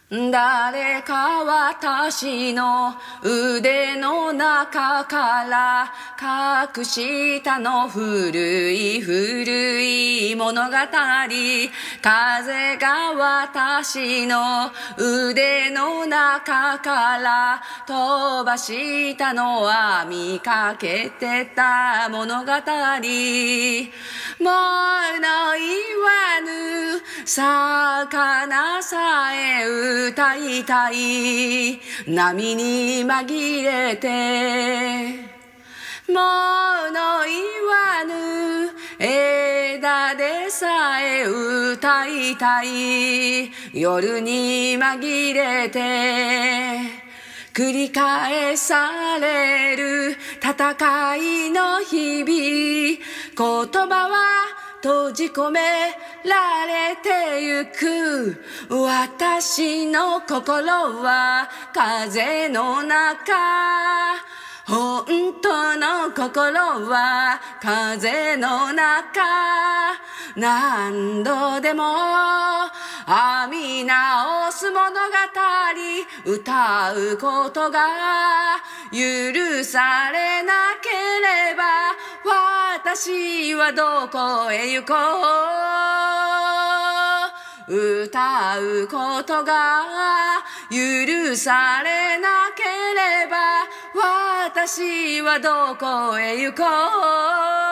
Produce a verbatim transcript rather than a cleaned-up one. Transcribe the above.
誰か私の腕の中から隠したの古い古い物語。風が私の腕の中から飛ばしたのは見かけてた物語。もの言わぬ魚さえ歌いたい波に紛れて、もの言わぬ枝でさえ歌いたい夜に紛れて、繰り返される戦いの日々、言葉は閉じ込められてゆく。私の心は風の中、本当の心は風の中。何度でも編み直す物語、歌うことが許されなければ、私はどこへ行こう。歌うことが許されなければ、私はどこへ行こう。